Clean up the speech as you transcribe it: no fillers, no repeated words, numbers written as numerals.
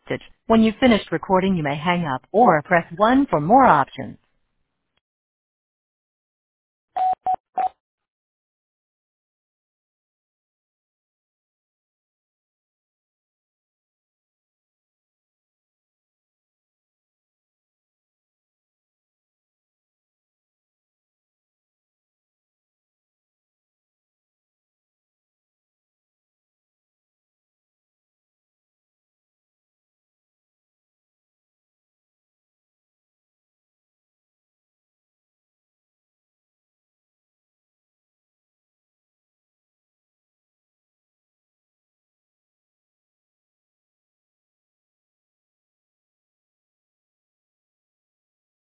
When you've finished recording, you may hang up or press 1 for more options.